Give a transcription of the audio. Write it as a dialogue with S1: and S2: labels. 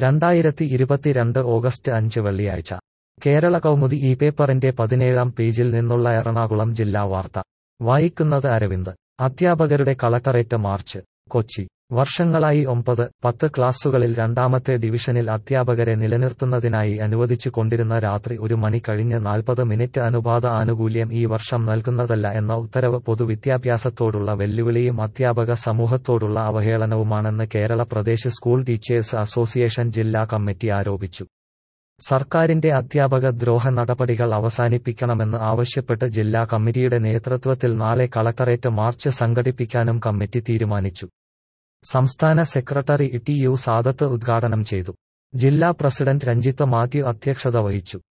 S1: 2022 August 5 വെള്ളിയാഴ്ച കേരള കൗമുദി ഈ പേപ്പറിന്റെ 17-ാം പേജിൽ നിന്നുള്ള എറണാകുളം ജില്ലാ വാർത്ത വായിക്കുന്നത് അരവിന്ദ്. അധ്യാപകരുടെ കളക്ടറേറ്റ് മാർച്ച്. കൊച്ചി. വർഷങ്ങളായി 9, 10 ക്ലാസുകളിൽ രണ്ടാമത്തെ ഡിവിഷനിൽ അധ്യാപകരെ നിലനിർത്തുന്നതിനായി അനുവദിച്ചു കൊണ്ടിരുന്ന രാത്രി 1 മണി കഴിഞ്ഞ് 40 മിനിറ്റ് അനുപാത ആനുകൂല്യം ഈ വർഷം നൽകുന്നതല്ല എന്ന ഉത്തരവ് പൊതുവിദ്യാഭ്യാസത്തോടുള്ള വെല്ലുവിളിയും അധ്യാപക സമൂഹത്തോടുള്ള അവഹേളനവുമാണെന്ന് Kerala Pradesh school teachers association ജില്ലാ കമ്മിറ്റി ആരോപിച്ചു. സർക്കാരിന്റെ അധ്യാപക ദ്രോഹ നടപടികൾ അവസാനിപ്പിക്കണമെന്ന് ആവശ്യപ്പെട്ട് ജില്ലാ കമ്മിറ്റിയുടെ നേതൃത്വത്തിൽ നാളെ കളക്ടറേറ്റ് മാർച്ച് സംഘടിപ്പിക്കാനും കമ്മിറ്റി തീരുമാനിച്ചു. സംസ്ഥാന സെക്രട്ടറി ടി യു സാദത്ത് ഉദ്ഘാടനം ചെയ്തു. ജില്ലാ പ്രസിഡന്റ് രഞ്ജിത്ത് മാത്യു അധ്യക്ഷത വഹിച്ചു.